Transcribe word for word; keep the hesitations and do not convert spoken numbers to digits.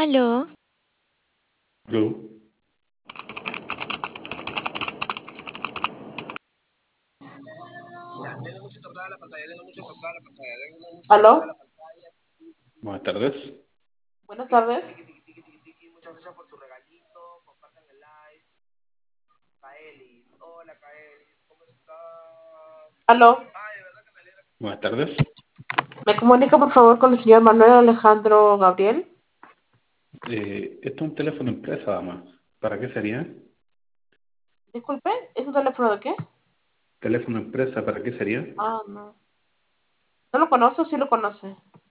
Aló, Aló. ¿Aló? Buenas tardes. Buenas tardes. ¿Aló? Buenas tardes. ¿Me comunica por favor con el señor Manuel Alejandro Gabriel? Eh, esto es un teléfono empresa, dama. ¿Para qué sería? Disculpe, ¿es un teléfono de qué? Teléfono empresa, ¿para qué sería? Ah, no. ¿No lo conoce o sí lo conoce?